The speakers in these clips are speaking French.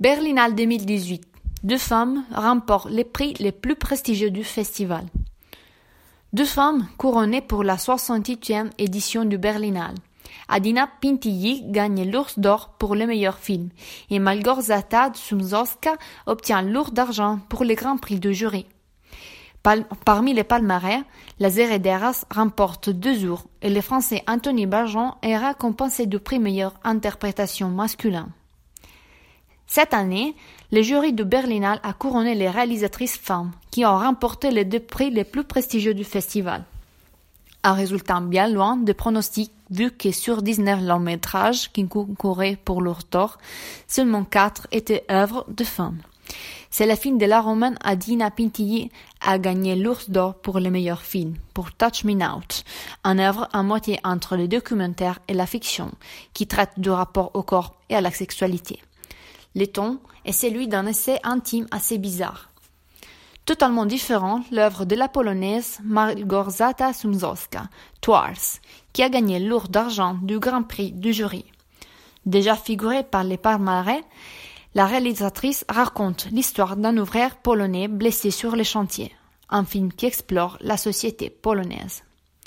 Berlinale 2018. 2 femmes remportent les prix les plus prestigieux du festival. 2 femmes couronnées pour la 68e édition du Berlinale. Adina Pintilli gagne l'Ours d'or pour le meilleur film et Małgorzata Szumowska obtient l'Ours d'argent pour le Grand Prix du jury. Parmi les palmarès, Les Herederas remporte 2 jours et le Français Anthony Bajon est récompensé du prix meilleure interprétation masculin. Cette année, le jury de Berlinale a couronné les réalisatrices femmes qui ont remporté les 2 prix les plus prestigieux du festival. Un résultat bien loin des pronostics vu que sur 19 longs métrages qui concouraient pour l'Ours d'or, seulement 4 étaient œuvres de femmes. C'est le film de la Romaine Adina Pintilli a gagné l'Ours d'or pour le meilleur film, pour Touch Me Not, une œuvre à moitié entre le documentaire et la fiction, qui traite du rapport au corps et à la sexualité. Le ton est celui d'un essai intime assez bizarre. Totalement différent, l'œuvre de la polonaise Małgorzata Szumowska, Twarz, qui a gagné l'Ours d'argent du Grand Prix du jury. Déjà figurée par les palmarès, la réalisatrice raconte l'histoire d'un ouvrier polonais blessé sur le chantier, un film qui explore la société polonaise.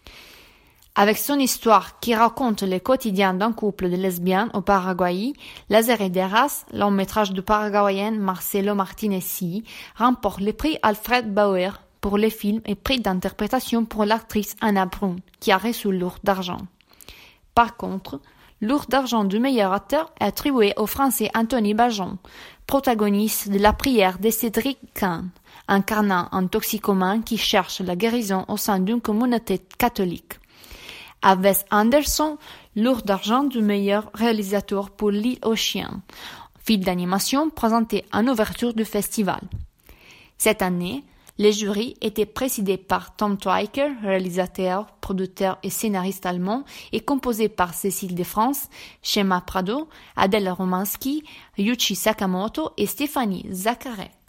Avec son histoire qui raconte le quotidien d'un couple de lesbiennes au Paraguay, Les Herederas, long métrage du Paraguayen Marcelo Martinez, remporte le prix Alfred Bauer pour le film et prix d'interprétation pour l'actrice Anna Brun, qui a reçu l'Ours d'argent. Par contre, l'Ours d'argent du meilleur acteur est attribué au Français Anthony Bajon, protagoniste de La prière de Cédric Kahn, incarnant un toxicomane qui cherche la guérison au sein d'une communauté catholique. À Wes Anderson, l'Ours d'argent du meilleur réalisateur pour L'île aux chiens, film d'animation présenté en ouverture du festival. Cette année, le jury était présidé par Tom Tykwer, réalisateur, producteur et scénariste allemand, et composé par Cécile de France, Shema Prado, Adèle Romanski, Yuichi Sakamoto et Stéphanie Zaccaret.